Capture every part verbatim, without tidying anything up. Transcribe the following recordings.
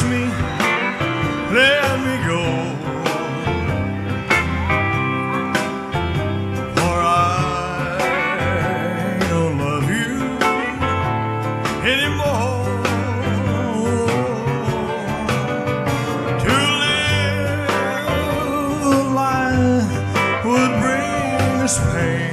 me, let me go. For I don't love you anymore. To live a lie would bring us pain.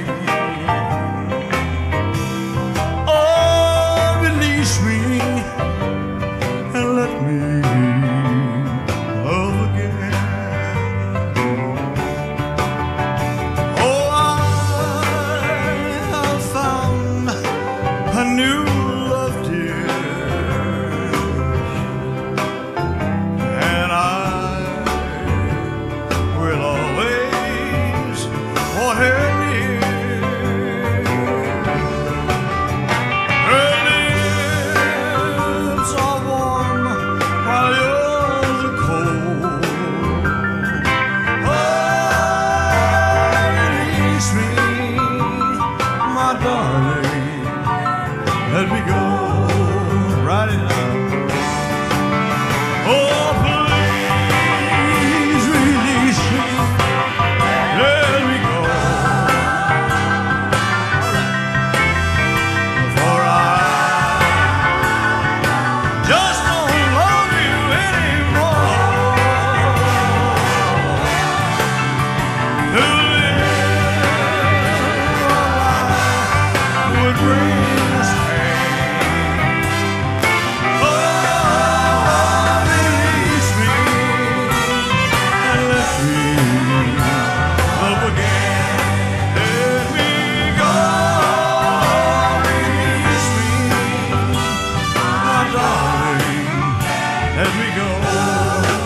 Let me go right now. Oh, please release me. Let me go. For I just don't love you anymore. To live would bring us let me go.